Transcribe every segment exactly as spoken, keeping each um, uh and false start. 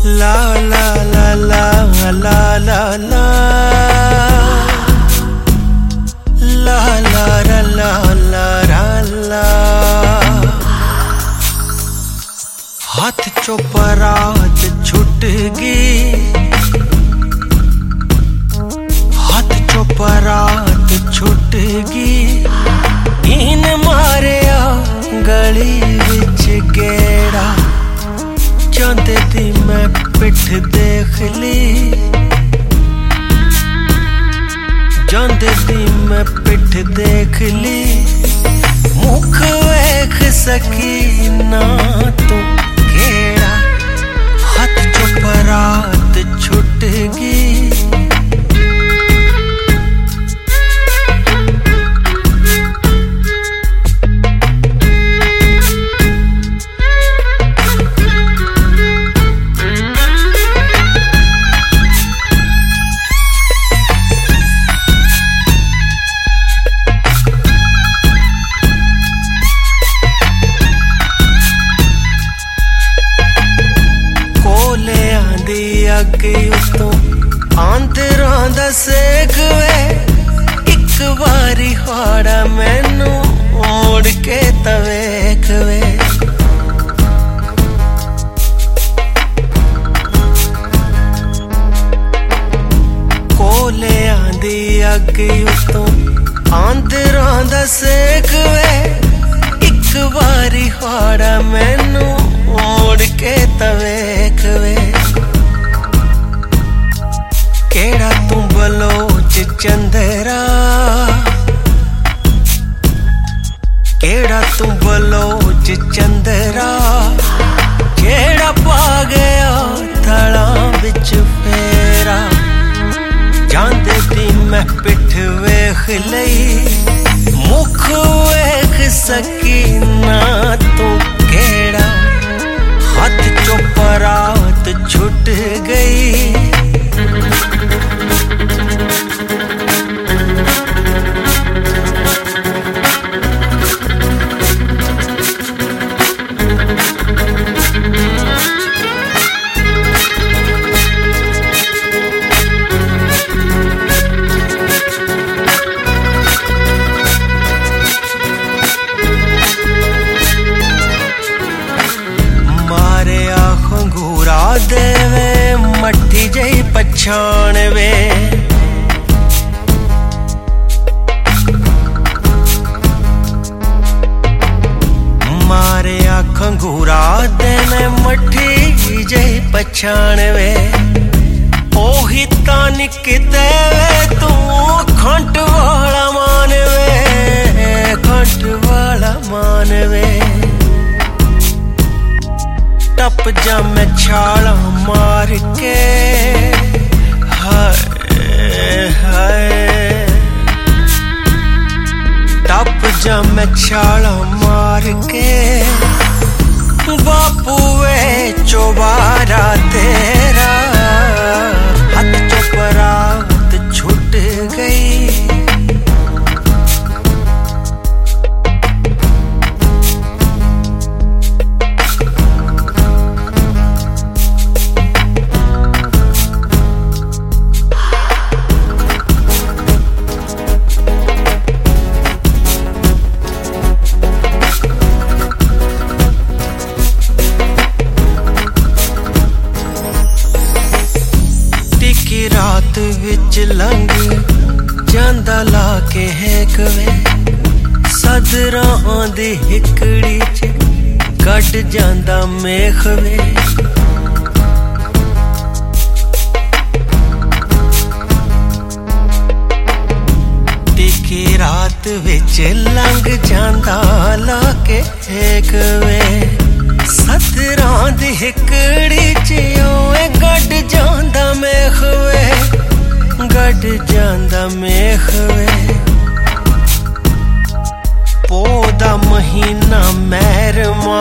La la la la la la la La la la la la la हाथ चो परात छुट गई, हाथ चो परात छुट गई। इन मारिया गली विच गेड़ा, जांदे दी मैं पिठ देख ली, जांदे दी मैं पिठ देख ली। मुख वेख सकी ना तू केड़ा, हाथ चो परात छुट गई। अगे उतों आंदरां दा सेक वे, इक वारी हाड़ा मैनू मोड़ के तवेख वे। कोले आंदी अगे उतों आंदरां दा सेक वे, इक वारी हाड़ा मैनू मोड़ के तवेख वे। केड़ा तू बलोच चंदेरा, केड़ा तू बलोच चंदेरा, केड़ा पा गया थड़ा बिच फेरा। जांदे दी मैं पिठ वेख लई, मुख वेख सकी ना तू केड़ा, हाथ चो परात छुट गई। देवे मट्ठी जई पछाण वे, मारे खंगूरा देने मट्ठी जई पछाण वे। ओही तानिक देवे तू खंट वाला मान वे, खंट वाला मान वे। टप जा मैं छाला मार के, हाय हाय। टप जा मैं छाला मार के, बापू वे चौबारा तेरा, हाथ चो परात छुट गई। रात विच लंघ जांदा ला के हेक वे, सदरां दी हिकड़ी च गड जांदा मेख वे। तिकी रात विच लंघ जांदा ला के हेक वे, सदरां दी हिकड़ी च ओए गड जांदा मेख वे, गड जांदा मेख वे। पौधा महीना महरमा,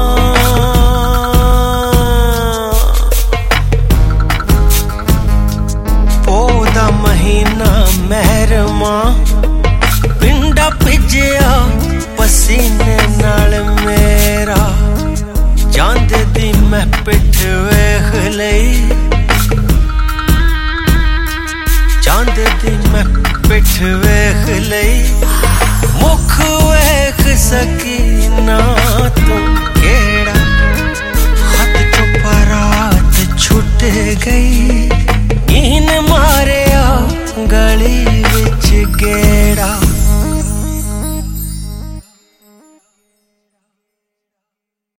पौधा महीना महरमा, पिंडा भिजया पसीने नाल मेरा। जांदे दी मैं पिठ वेख लई चांद दी मैं पिठ वेख लई मुख वेख सकी ना तू